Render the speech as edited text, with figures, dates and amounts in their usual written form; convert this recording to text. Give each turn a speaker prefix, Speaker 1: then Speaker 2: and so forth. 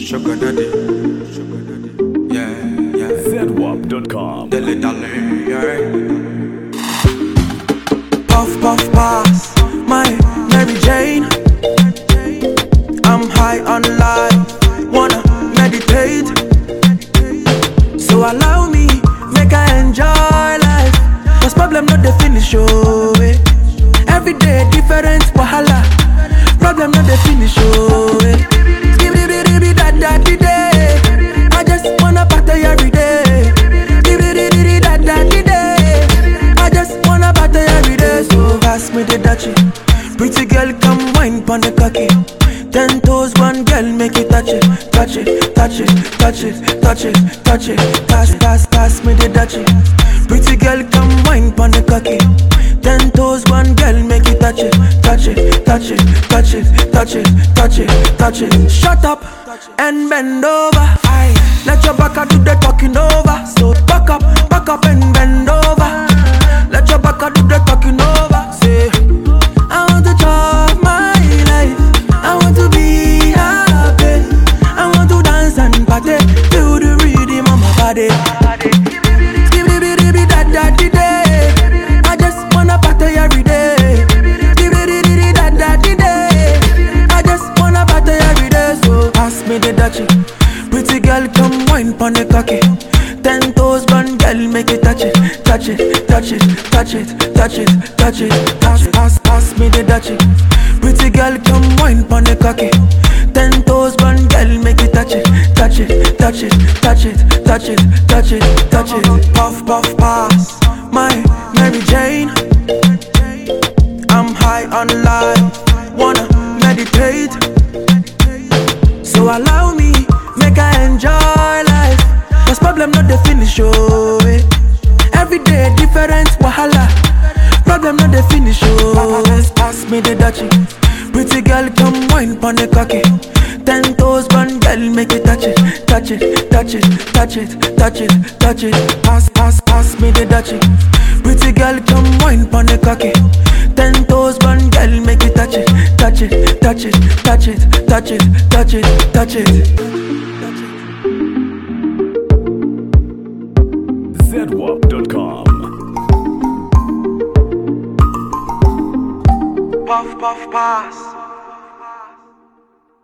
Speaker 1: Sugar daddy, yeah.
Speaker 2: ZWAP.com.
Speaker 1: Dele dale, yeah.
Speaker 3: Puff puff pass, my Mary Jane. I'm high on life, wanna meditate. So allow me, make I enjoy life. Cause problem not the finish, oh eh. Every day different wahala. Problem not the finish, oh eh. I just wanna party every day. I just wanna party every day. So pass me the dachi. Pretty girl, come wine pon the cocky. 10 toes, one girl, make it touch it, touch it, touch it, touch it, touch it, touch it. Pass me the dachi. Pretty girl, come wine pon the cocky. 10 toes, one girl, make it touch it, touch it, touch it, touch it, touch it, touch it, touch it. Shut up and bend over. Let your back do the talking over. So back up and bend over. Let your back do the talking over. Say, I want to chop my life. I want to be happy. I want to dance and party. Feel the rhythm of my body. I just wanna party every day. I just wanna party every day. So pass me the dachi. Pretty girl, come wine pon the cocky. 10 toes, one girl, make it touch it, touch it, touch it, touch it, touch it, touch it. Pass me the dachi. Pretty girl, come wine pon the cocky. 10 toes, one girl, make it touch it, touch it, touch it, touch it, touch it, touch it, touch it. Puff puff pass, my Mary Jane. I'm high on life, wanna meditate. So allow me, make I enjoy life. Cause problem not the finish, oh eh. Every day different wahala. Problem not the finish, oh eh. Pass me the dachi. Pretty girl, come wine pon the cocky. 10 toes, one girl, make it touch it, touch it, touch it, touch it, touch it, touch it. Pass me the dachi. Pretty girl, come wine pon the cocky. 10 toes, one girl, make it touch it, touch it, touch it, touch it, touch it, touch it, touch it.
Speaker 2: ZWAP.com.
Speaker 3: Puff puff pass.